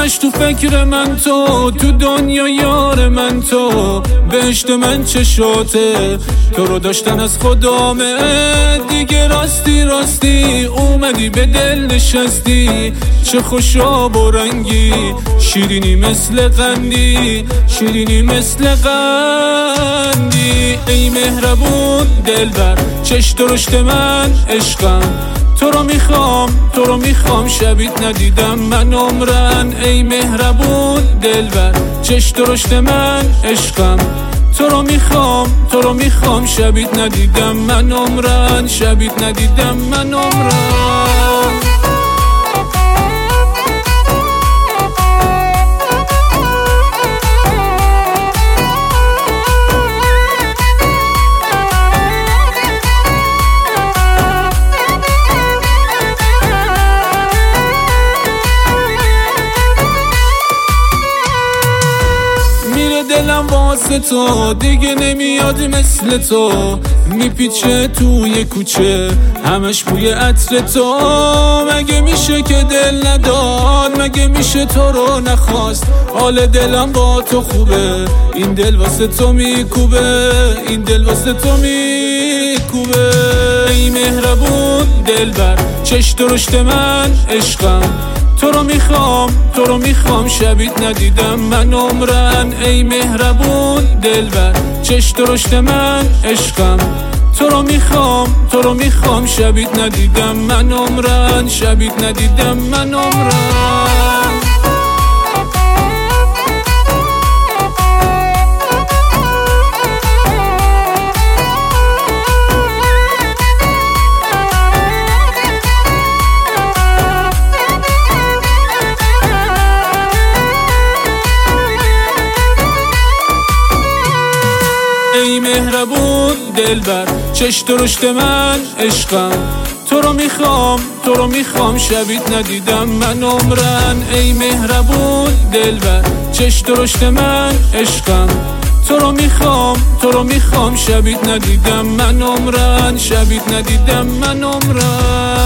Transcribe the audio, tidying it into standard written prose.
همش تو فکر من تو دنیا یار من تو، بهشت من چشاته تو رو داشتن از خدامه دیگه، راستی راستی اومدی به دل نشستی، چه خوشاب و رنگی، شیرینی مثل قندی، شیرینی مثل قندی. ای مهربون دلبر چش درشت من عشقم، تو رو میخوام تو رو میخوام، شبیت ندیدم من عمرن. ای مهربون دلبر چش درشت من عشقم، تو رو میخوام تو رو میخوام، شبیت ندیدم من عمرن، شبیت ندیدم من عمرن. دلم واسه تو دیگه نمیاد مثل تو، میپیچه توی کوچه همش بوی عطر تو. مگه میشه که دل نداد، مگه میشه تو رو نخواست، حال دلم با تو خوبه، این دل واسه تو میکوبه، این دل واسه تو میکوبه. ای مهربون دلبر چش درشت من عشقم، تو رو میخوام تو رو میخوام، شبیت ندیدم من عمرن. ای مهربون دلبر چش درشت من عشقم، تو رو میخوام تو رو میخوام، شبیت ندیدم من عمرن، شبیت ندیدم من عمرن. ای مهربون دلبر چش درشت من عشقم، تو رو میخوام تو رو میخوام، شبیت ندیدم من عمرن. ای مهربون دلبر چش درشت من عشقم، تو رو میخوام تو رو میخوام، شبیت ندیدم من عمرن، شبیت ندیدم من عمرن.